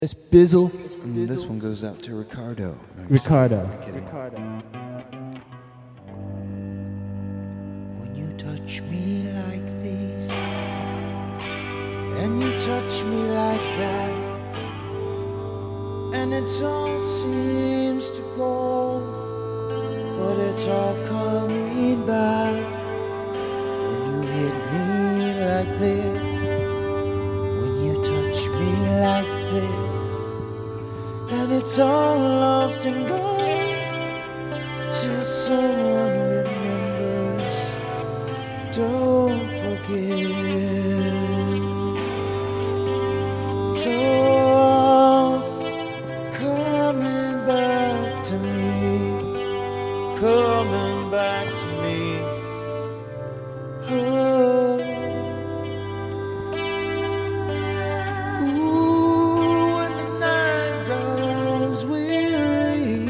It's Bizzle. And this one goes out to Ricardo. No, Ricardo. When you touch me like this, and you touch me like that, and it all seems to go, but it's all coming back. When you hit me like this, when you touch me like this, and it's all lost and gone till someone remembers. Don't forget. So coming back to me, coming back to me. Oh. Ooh, when the night grows weary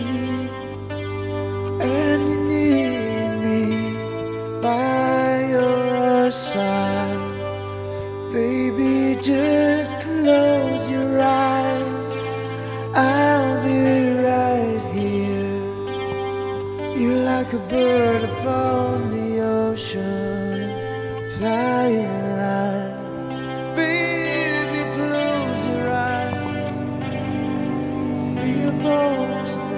and you need me by your side, baby, just close your eyes. I'll be right here. You're like a bird upon the ocean, flying high. Baby, close your eyes. Be a boat